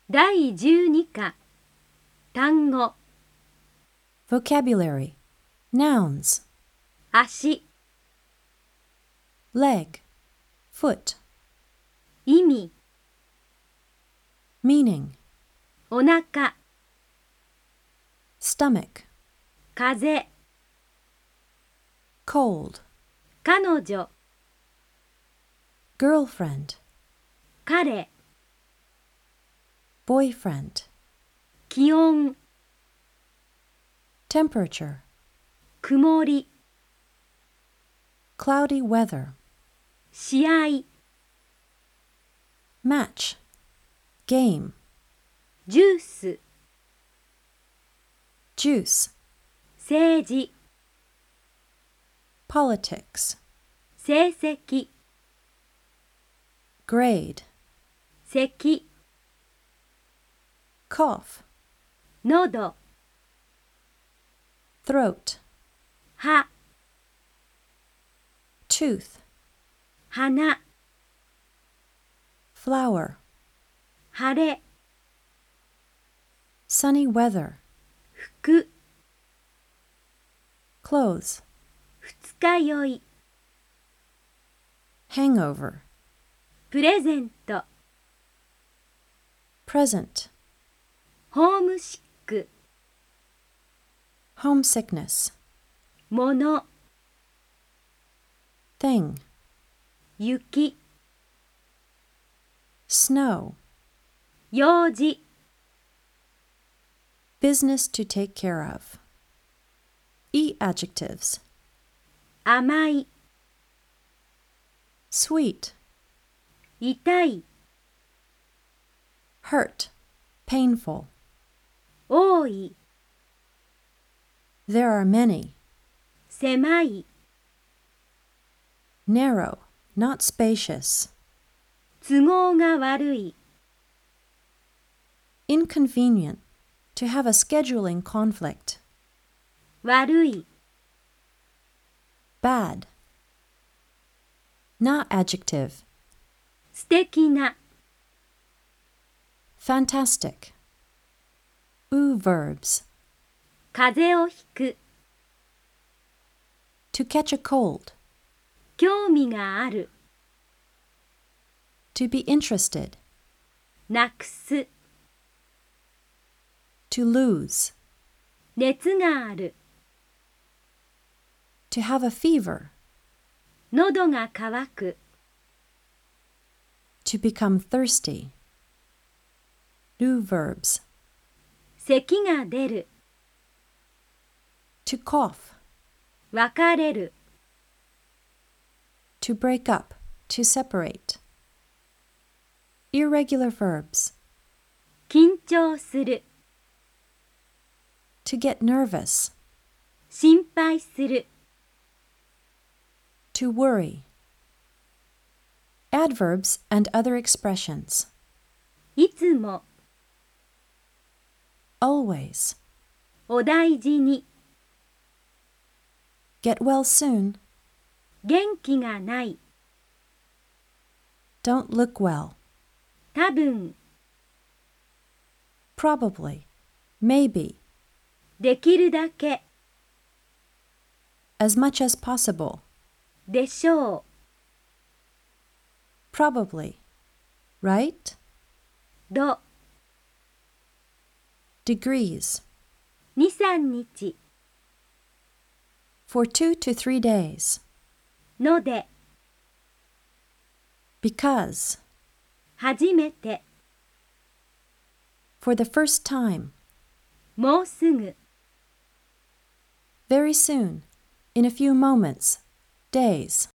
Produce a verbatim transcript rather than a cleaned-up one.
だいじゅうに課単語 Vocabulary. Nouns. 足 Leg. Foot. 意味 Meaning. お腹 Stomach. 風 Cold. 彼女 Girlfriend. 彼 Boyfriend. 気温 Temperature. 曇り Cloudy weather. 試合 Match. Game. ジュース Juice. 政治 Politics. 成績 Grade. 咳 Cough. 喉 Throat. 歯 Tooth. 鼻 Flower. 晴れ Sunny weather. 服 Clothes. 二日酔い Hangover. プレゼント Present. ホームシック Homesickness. もの Thing. 雪 Snow. 用事 Business to take care of. E adjectives. 甘い Sweet. 痛い Hurt. Painful. 多い There are many. 狭い Narrow. Not spacious. 都合が悪い Inconvenient. To have a scheduling conflict. 悪い Bad. Not adjective. 素敵な Fantastic. Oo verbs. 風邪をひく To catch a cold. 興味がある To be interested. なくす To lose. 熱がある To have a fever. 喉が渇く To become thirsty. Do verbs. 咳が出る To cough. 別れる To break up. To separate. Irregular verbs. 緊張する To get nervous. 心配する To worry. Adverbs and other expressions. いつも Always. お大事に Get well soon. 元気がない Don't look well. 多分 Probably. Maybe. できるだけ As much as possible. でしょう Probably. Right? ど Degrees. に、三日 For two to three days. ので Because. 初めて For the first time. もうすぐ Very soon. In a few moments. Days.